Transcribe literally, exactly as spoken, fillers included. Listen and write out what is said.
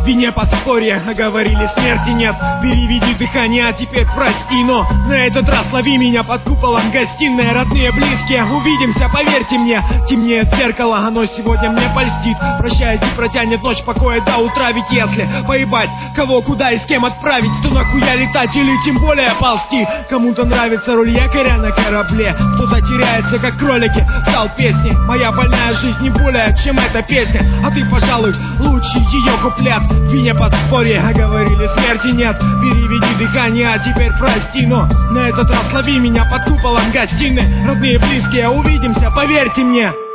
вине подспорье, а говорили смерти нет. Переведи дыхание, а теперь прости, но на этот раз лови меня под куполом гостиной. Родные, близкие, увидимся, поверьте мне. Темнеет зеркало, оно сегодня мне польстит. Прощаясь, и протянет ночь покоя до утра. Ведь если поебать, кого, куда и с кем отправить, то нахуя летать или тем более ползти. Кому-то нравится роль якоря на корабле, кто-то теряется, как кролики в зал песни. Моя больная жизнь не более, чем эта песня, а ты, пожалуй, лучший ее куплет. Вине подспорье, а говорили смерти нет. Переведи дыхание, а теперь прости, но на этот раз лови меня под куполом гостиной. Родные, близкие, увидимся, поверьте мне.